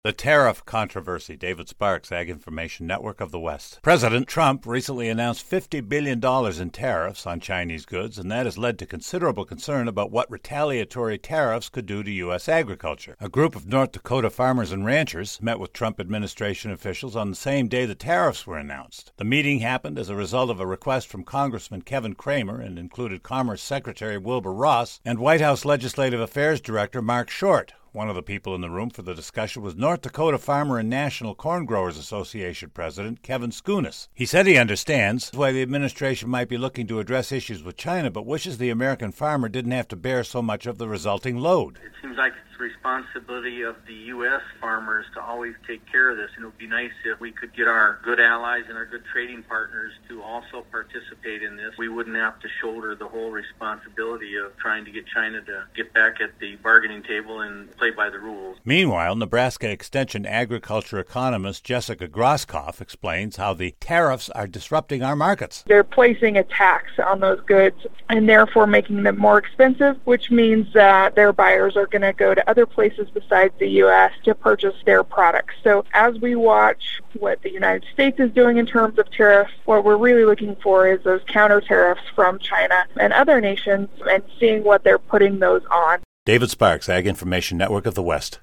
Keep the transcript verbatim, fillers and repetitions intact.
The tariff controversy. David Sparks, Ag Information Network of the West. President Trump recently announced fifty billion dollars in tariffs on Chinese goods, and that has led to considerable concern about what retaliatory tariffs could do to U S agriculture. A group of North Dakota farmers and ranchers met with Trump administration officials on the same day the tariffs were announced. The meeting happened as a result of a request from Congressman Kevin Cramer and included Commerce Secretary Wilbur Ross and White House Legislative Affairs Director Mark Short. One of the people in the room for the discussion was North Dakota Farmer and National Corn Growers Association President Kevin Skunas. He said he understands why the administration might be looking to address issues with China, but wishes the American farmer didn't have to bear so much of the resulting load. It seems like it's the responsibility of the U S farmers to always take care of this, and it would be nice if we could get our good allies and our good trading partners to also participate in this. We wouldn't have to shoulder the whole responsibility of trying to get China to get back at the bargaining table and play by the rules. Meanwhile, Nebraska Extension agriculture economist Jessica Groskopf explains how the tariffs are disrupting our markets. They're placing a tax on those goods and therefore making them more expensive, which means that their buyers are going to go to other places besides the U S to purchase their products. So as we watch what the United States is doing in terms of tariffs, what we're really looking for is those counter tariffs from China and other nations and seeing what they're putting those on. David Sparks, Ag Information Network of the West.